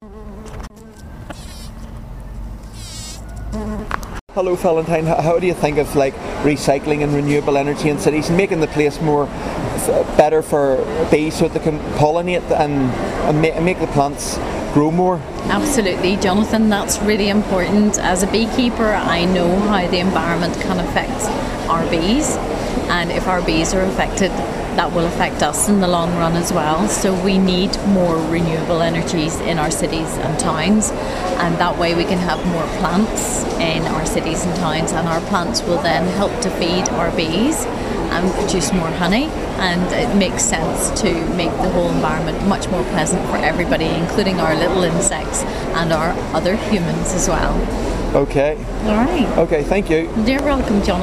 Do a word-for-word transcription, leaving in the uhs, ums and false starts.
Hello Valentine, how do you think of like recycling and renewable energy in cities and making the place more f- better for bees so that they can pollinate and, and ma- make the plants grow more? Absolutely, Jonathan, that's really important. As a beekeeper, I know how the environment can affect our bees, and if our bees are affected, that will affect us in the long run as well. So we need more renewable energies in our cities and towns, and that way we can have more plants in our cities and towns, and our plants will then help to feed our bees and produce more honey, and it makes sense to make the whole environment much more pleasant for everybody, including our little insects and our other humans as well. Okay. All right. Okay, thank you. You're welcome, John.